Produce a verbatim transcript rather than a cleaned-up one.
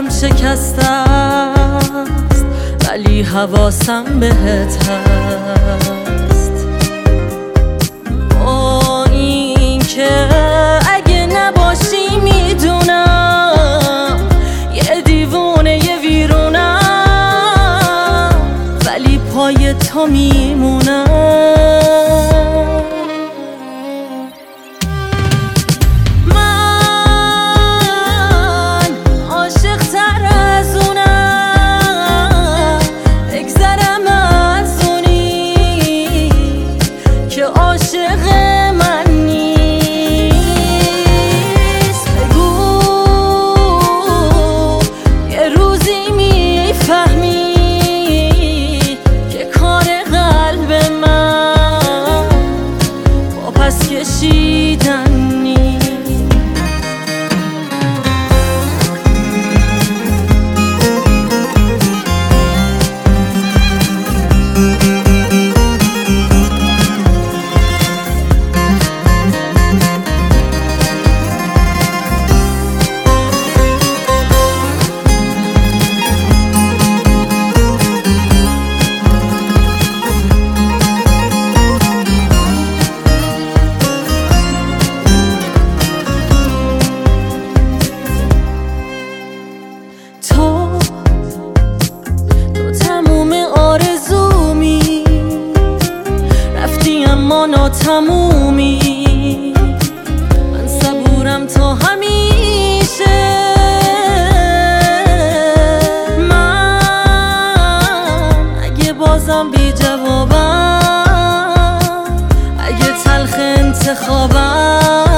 دلم شکسته است ولی حواسم بهت هست. با این که اگه نباشی میدونم یه دیوونه یه ویرونم ولی پای تو میمونم. تمومی من صبورم تا همیشه. من اگه بازم بی جوابم، اگه تلخ انتخابم،